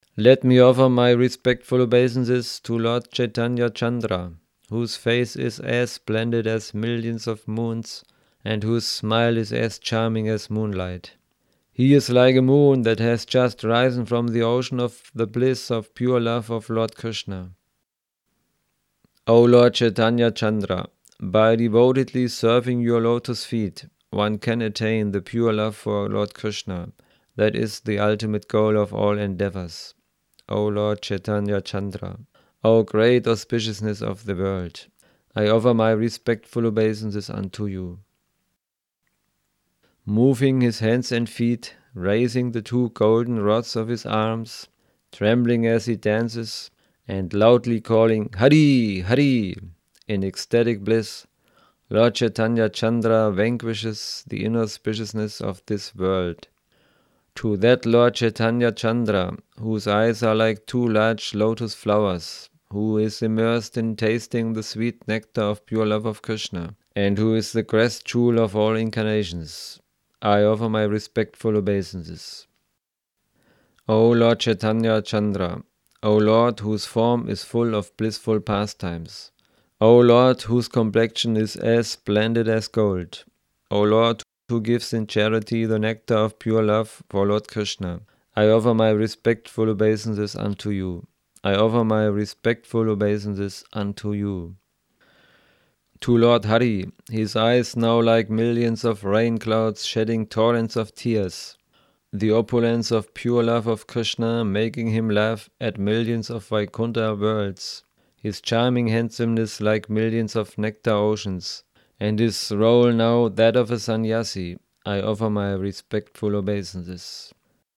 Let me offer my respectful obeisances to Lord Chaitanya Chandra, whose face is as splendid as millions of moons, and whose smile is as charming as moonlight. He is like a moon that has just risen from the ocean of the bliss of pure love of Lord Krishna. O Lord Chaitanya Chandra, by devotedly serving your lotus feet, one can attain the pure love for Lord Krishna. That is the ultimate goal of all endeavors. O Lord Chaitanya Chandra, O great auspiciousness of the world, I offer my respectful obeisances unto you. Moving his hands and feet, raising the two golden rods of his arms, trembling as he dances, and loudly calling, Hari, Hari, in ecstatic bliss, Lord Chaitanya Chandra vanquishes the inauspiciousness of this world. To that Lord Chaitanya Chandra, whose eyes are like two large lotus flowers, who is immersed in tasting the sweet nectar of pure love of Krishna, and who is the crest jewel of all incarnations, I offer my respectful obeisances. O Lord Chaitanya Chandra, O Lord whose form is full of blissful pastimes, O Lord whose complexion is as splendid as gold, O Lord who gives in charity the nectar of pure love for Lord Krishna, I offer my respectful obeisances unto you. I offer my respectful obeisances unto you. To Lord Hari, his eyes now like millions of rain clouds shedding torrents of tears, the opulence of pure love of Krishna making him laugh at millions of Vaikuntha worlds, his charming handsomeness like millions of nectar oceans, and his role now that of a sannyasi, I offer my respectful obeisances.